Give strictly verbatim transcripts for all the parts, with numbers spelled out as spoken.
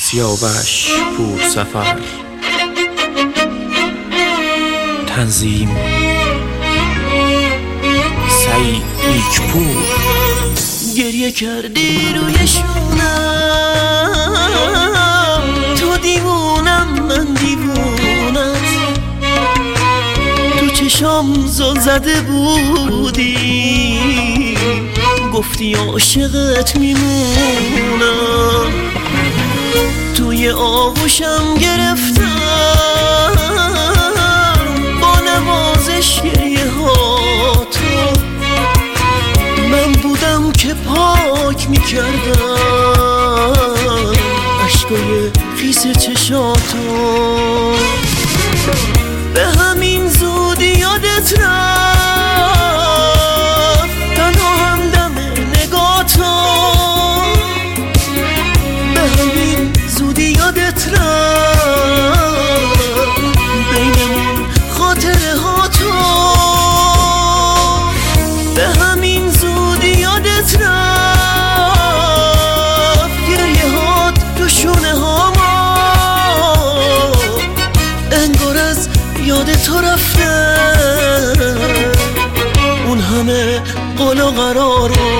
سیاوش پور سفر. تنظیم سعید نیکپور. گریه کردی روی شونم، تو دیوونم من دیوونت، تو چشام زل زده بودی، گفتی عاشقت میمونم، توی آغوشم گرفتم با نوازش گریه ها تو، من بودم که پاک میکردم عشقای خیس چشاتو، به همین زودی یادت رفت تنها همدم نگاتو، به همین زودی یادت رفت بینمون خاطره ها تو، به همین زودی یادت رفت گریه هات تو شونه ها ما، انگار از یاد تو رفته اون همه قول و قرار رو.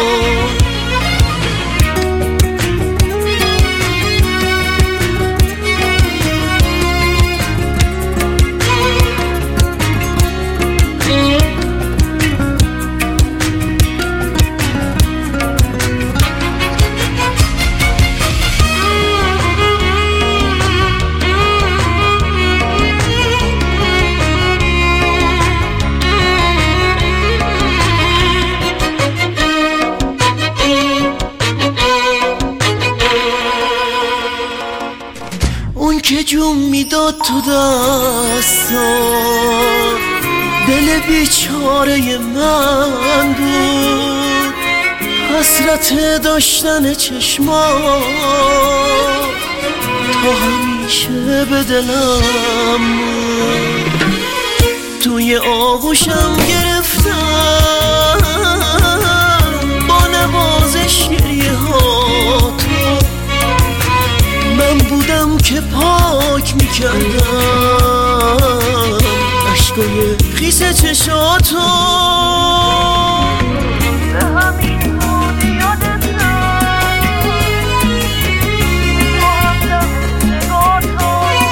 اون که جون میداد تو دستان دل بیچاره من بود، حسرت داشتن چشمان تا همیشه به دلم بود، توی آغوشم گرفتم با نوازش گریه ها تو، من بودم که پاک میکردم عشقای خیس چشاتو، به همین زودی یادت رفت با همدم نگاتو،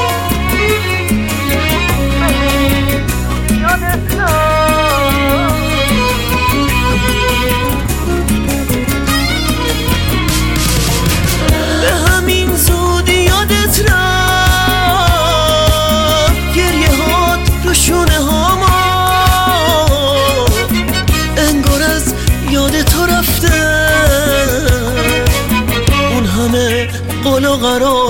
به همین زودی یادت رفت به همین زودی یادت رفت گریه هات رو شونه ها ما، انگار از یاد تو رفته اون همه قول و قرار.